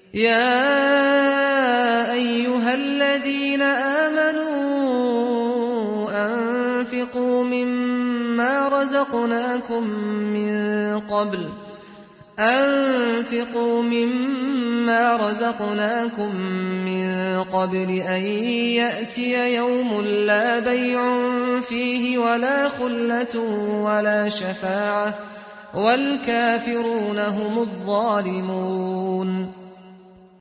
يا أيها الذين آمنوا أنفقوا مما رزقناكم من قبل أن يأتي يوم لا بيع فيه ولا خلة ولا شفاعة والكافرون هم الظالمون